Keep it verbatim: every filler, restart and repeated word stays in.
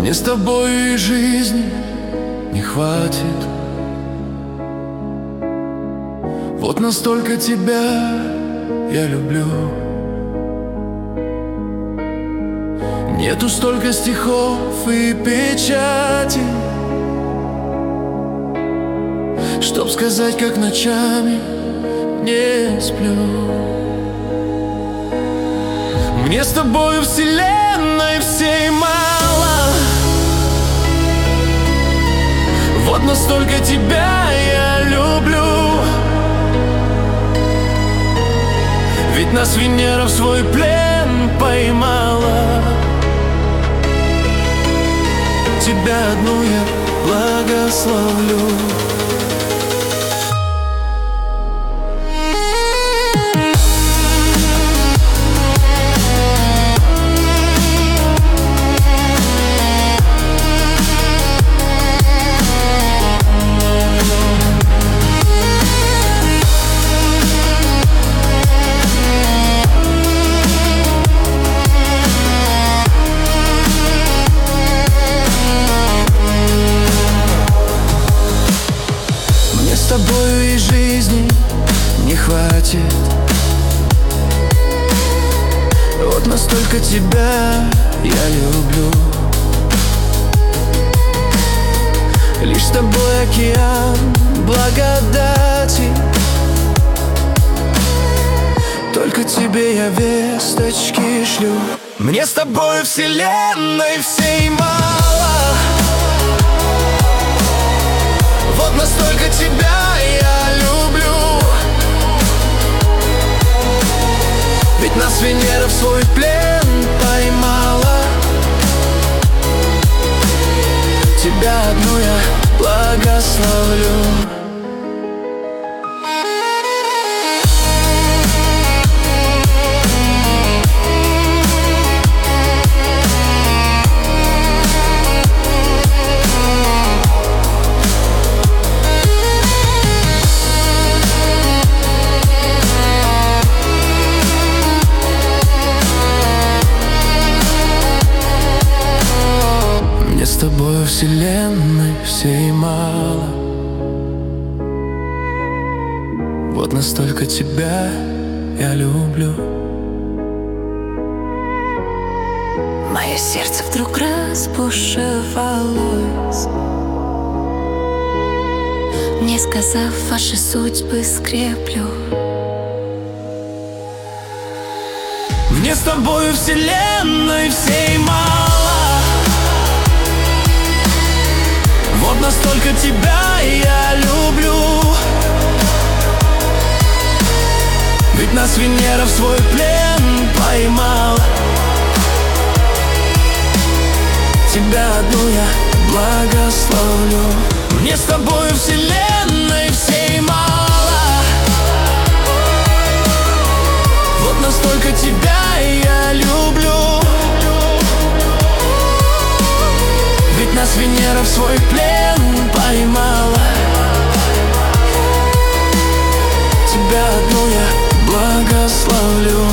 Мне с тобой и жизни не хватит. Вот настолько тебя я люблю. Нету столько стихов и печати, чтоб сказать, как ночами не сплю. Мне с тобою вселенной всей мало. Вот настолько тебя я люблю. Ведь нас Венера в свой плен поймала. Тебя одну я благословлю. С тобою и жизни не хватит. Вот настолько тебя я люблю. Лишь с тобой океан благодати. Только тебе я весточки шлю. Мне с тобою вселенной всей мало. Вот настолько тебя я люблю. Ведь нас Венера в свой плен поймала. Тебя одну я благословлю. С тобою вселенной всей мало. Вот настолько тебя я люблю. Мое сердце вдруг разбушевалось, не сказав, ваши судьбы скреплю. Мне с тобою вселенной всей мало. Вот настолько тебя я люблю. Ведь нас Венера в свой плен поймала. Тебя одну я благословлю. Мне с тобою вселенной всей мало. Вот настолько тебя я люблю. Ведь нас Венера в свой плен поймала. Тебя одну я благословлю.